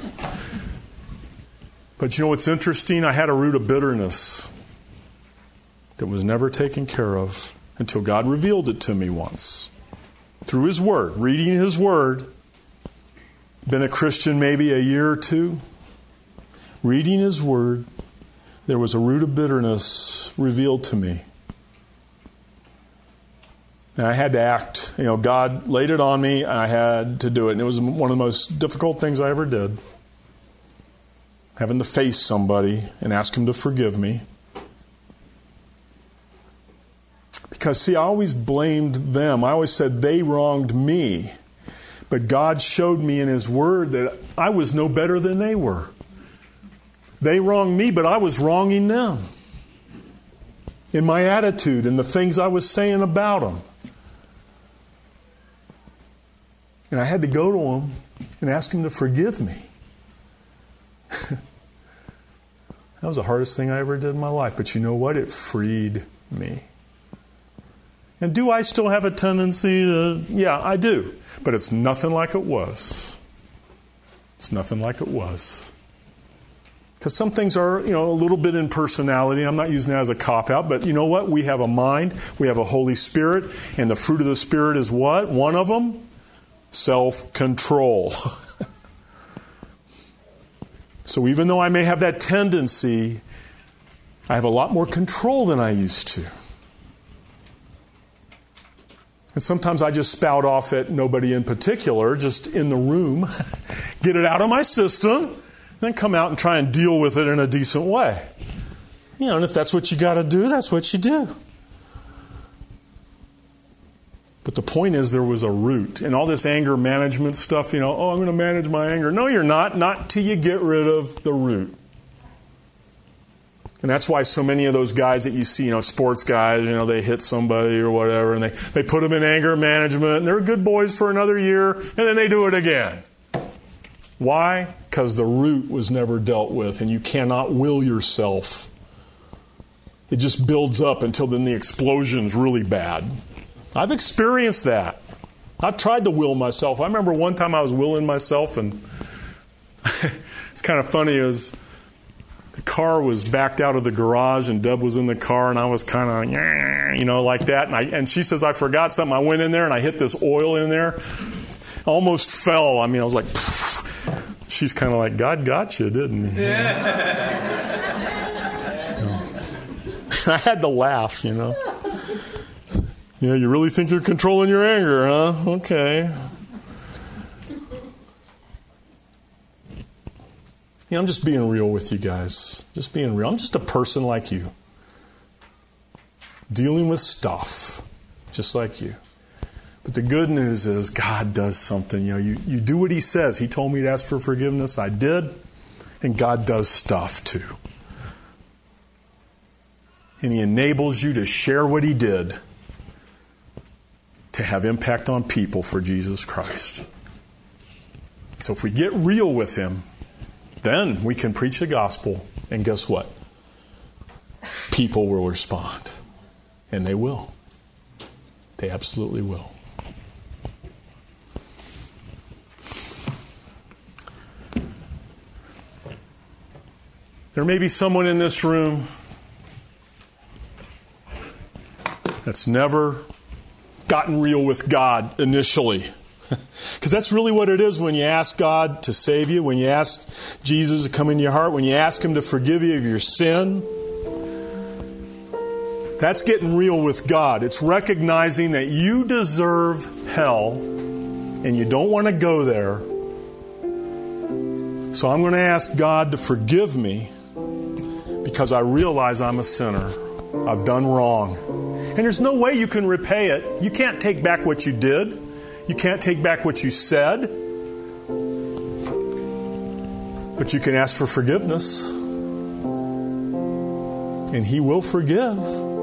But you know what's interesting? I had a root of bitterness that was never taken care of until God revealed it to me once. Through His Word, reading His Word. Been a Christian maybe a year or two. Reading His Word, there was a root of bitterness revealed to me. And I had to act. You know, God laid it on me, and I had to do it. And it was one of the most difficult things I ever did. Having to face somebody and ask Him to forgive me. Because, see, I always blamed them. I always said they wronged me. But God showed me in His Word that I was no better than they were. They wronged me, but I was wronging them. In my attitude and the things I was saying about them. And I had to go to Him and ask Him to forgive me. That was the hardest thing I ever did in my life. But you know what? It freed me. And do I still have a tendency to... Yeah, I do. But it's nothing like it was. It's nothing like it was. Because some things are, you know, a little bit in personality. I'm not using that as a cop-out. But you know what? We have a mind. We have a Holy Spirit. And the fruit of the Spirit is what? One of them? Self-control. So even though I may have that tendency, I have a lot more control than I used to. And sometimes I just spout off at nobody in particular, just in the room, get it out of my system, then come out and try and deal with it in a decent way. You know, and if that's what you got to do, that's what you do. But the point is, there was a root. And all this anger management stuff, you know, oh, I'm going to manage my anger. No, you're not. Not till you get rid of the root. And that's why so many of those guys that you see, you know, sports guys, you know, they hit somebody or whatever, and they, they put them in anger management, and they're good boys for another year, and then they do it again. Why? Because the root was never dealt with, and you cannot will yourself. It just builds up until then the explosion's really bad. I've experienced that. I've tried to will myself. I remember one time I was willing myself, and it's kind of funny. It was, the car was backed out of the garage, and Deb was in the car, and I was kind of, you know, like that. And, I, and she says, I forgot something. I went in there, and I hit this oil in there. Almost fell. I mean, I was like, pfft. She's kind of like, God got you, didn't he? Yeah. I had to laugh, you know. Yeah, you really think you're controlling your anger, huh? Okay. You know, I'm just being real with you guys. Just being real. I'm just a person like you. Dealing with stuff, just like you. But the good news is God does something. You know, you, you do what He says. He told me to ask for forgiveness. I did. And God does stuff too. And He enables you to share what He did to have impact on people for Jesus Christ. So if we get real with Him, then we can preach the gospel. And guess what? People will respond. And they will. They absolutely will. There may be someone in this room that's never gotten real with God initially. Because that's really what it is when you ask God to save you, when you ask Jesus to come into your heart, when you ask Him to forgive you of your sin. That's getting real with God. It's recognizing that you deserve hell and you don't want to go there. So I'm going to ask God to forgive me because I realize I'm a sinner. I've done wrong. And there's no way you can repay it. You can't take back what you did. You can't take back what you said. But you can ask for forgiveness. And He will forgive.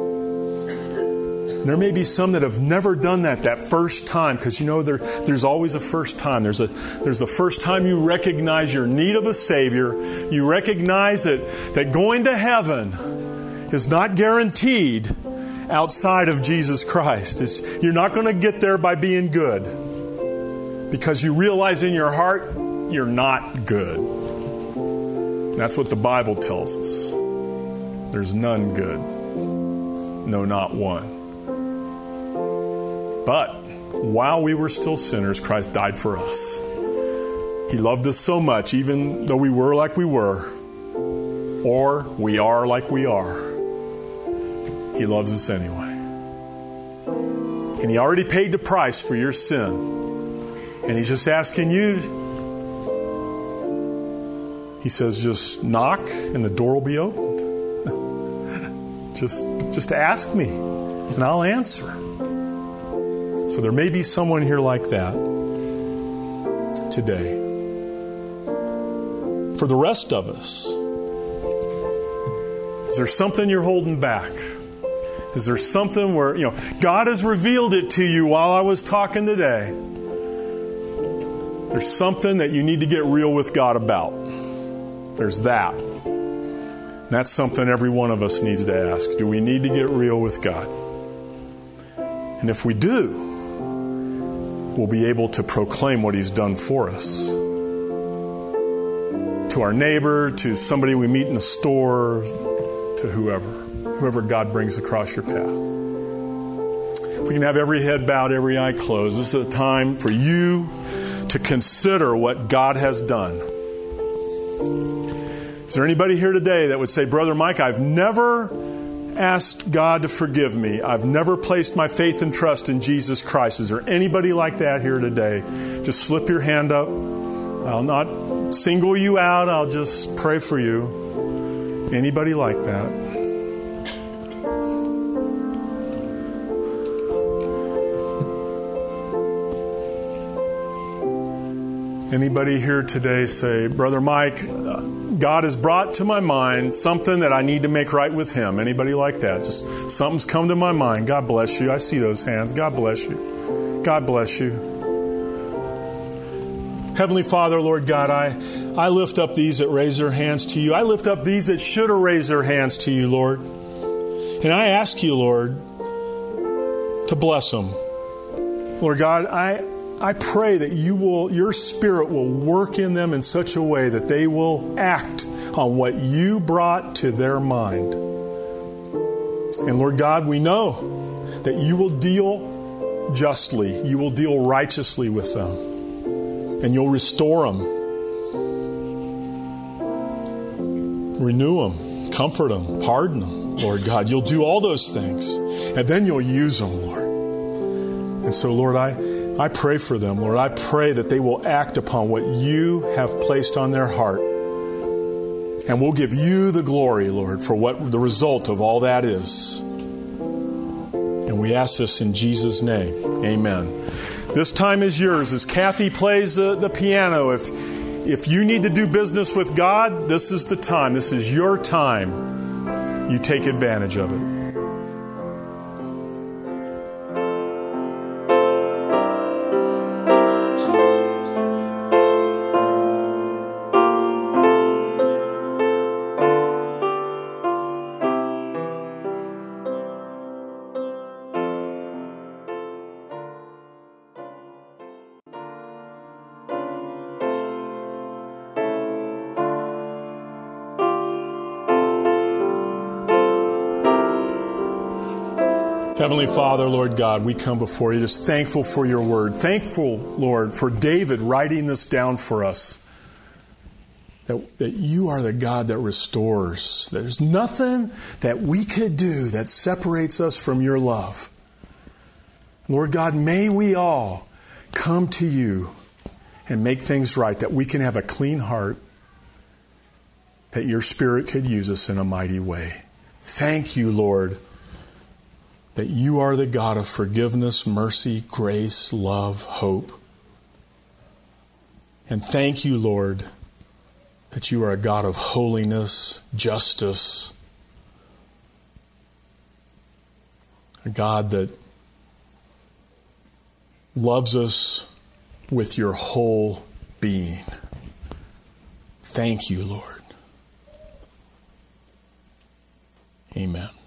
There may be some that have never done that that first time, because you know there, there's always a first time. There's a there's the first time you recognize your need of a Savior. You recognize that, that going to heaven is not guaranteed outside of Jesus Christ. It's, you're not going to get there by being good, because you realize in your heart you're not good. That's what the Bible tells us. There's none good. No, not one. But while we were still sinners, Christ died for us. He loved us so much, even though we were like we were, or we are like we are. He loves us anyway. And He already paid the price for your sin. And He's just asking you. He says, just knock and the door will be opened. just, just ask me and I'll answer. So there may be someone here like that today. For the rest of us, is there something you're holding back? Is there something where, you know, God has revealed it to you while I was talking today? There's something that you need to get real with God about. There's that. And that's something every one of us needs to ask. Do we need to get real with God? And if we do, we'll be able to proclaim what He's done for us. To our neighbor, to somebody we meet in the store, to whoever. Whoever God brings across your path. If we can have every head bowed, every eye closed, this is a time for you to consider what God has done. Is there anybody here today that would say, Brother Mike, I've never asked God to forgive me. I've never placed my faith and trust in Jesus Christ. Is there anybody like that here today? Just slip your hand up. I'll not single you out. I'll just pray for you. Anybody like that? Anybody here today say, Brother Mike, God has brought to my mind something that I need to make right with Him. Anybody like that? Just something's come to my mind. God bless you. I see those hands. God bless you. God bless you. Heavenly Father, Lord God, I, I lift up these that raise their hands to You. I lift up these that should have raised their hands to You, Lord. And I ask You, Lord, to bless them. Lord God, I... I pray that you will, your Spirit will work in them in such a way that they will act on what You brought to their mind. And Lord God, we know that You will deal justly. You will deal righteously with them. And You'll restore them. Renew them. Comfort them. Pardon them, Lord God. You'll do all those things. And then You'll use them, Lord. And so, Lord, I... I pray for them, Lord. I pray that they will act upon what You have placed on their heart. And we'll give You the glory, Lord, for what the result of all that is. And we ask this in Jesus' name. Amen. This time is yours. As Kathy plays uh, the piano, if, if you need to do business with God, this is the time. This is your time. You take advantage of it. Heavenly Father, Lord God, we come before You just thankful for Your word. Thankful, Lord, for David writing this down for us. That, that You are the God that restores. There's nothing that we could do that separates us from Your love. Lord God, may we all come to You and make things right, that we can have a clean heart, that Your Spirit could use us in a mighty way. Thank You, Lord, that You are the God of forgiveness, mercy, grace, love, hope. And thank You, Lord, that You are a God of holiness, justice, a God that loves us with Your whole being. Thank You, Lord. Amen.